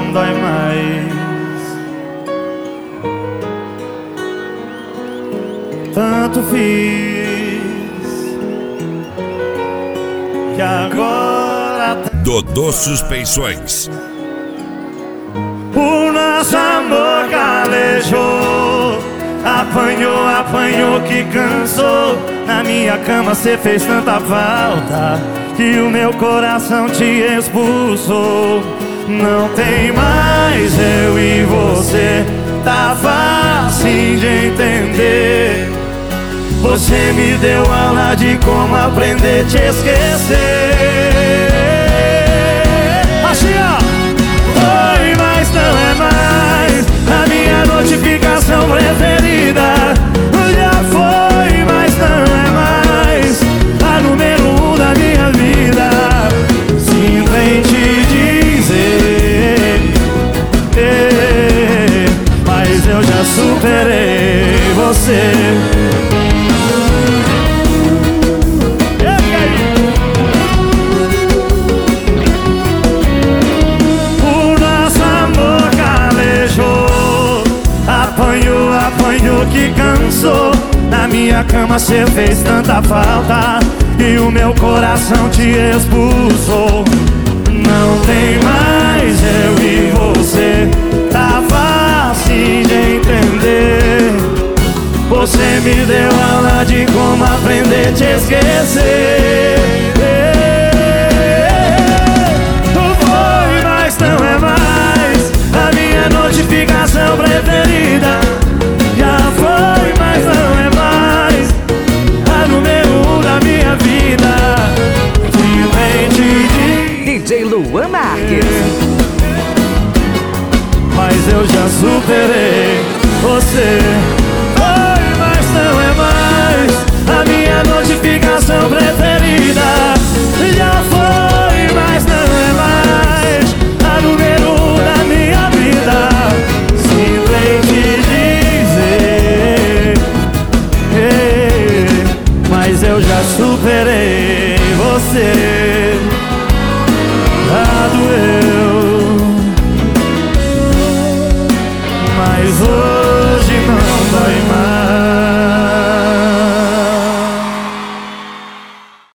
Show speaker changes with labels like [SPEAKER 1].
[SPEAKER 1] não dói mais. Tanto fiz que agora
[SPEAKER 2] Dodô Suspensões.
[SPEAKER 1] o nosso amor calejou. Apanhou, apanhou que cansou. Na minha cama cê fez tanta falta que o meu coração te expulsou. Não tem mais eu e você, tá fácil de entender. Você me deu aula de como aprender a te esquecer. Assim ó. Foi, mas não é mais a minha notificação preferida. Já foi, mas não é mais a número 1 da minha vida. Sinto em te dizer, mas eu já superei você. Apanhou que cansou. Na minha cama cê fez tanta falta e o meu coração te expulsou. Não tem mais eu e você, tá fácil de entender. Você me deu aula de como aprender a te esquecer. Foi, mas não é mais a minha notificação preferida. Já foi, mas não é mais a número 1 da minha vida.
[SPEAKER 3] DJ Luan Marques.
[SPEAKER 1] Mas eu já superei você. Foi, mas não é mais a minha notificação preferida. Já foi, mas não é mais a número 1 da minha vida. Simplesmente mas eu já superei você. Doeu, mas hoje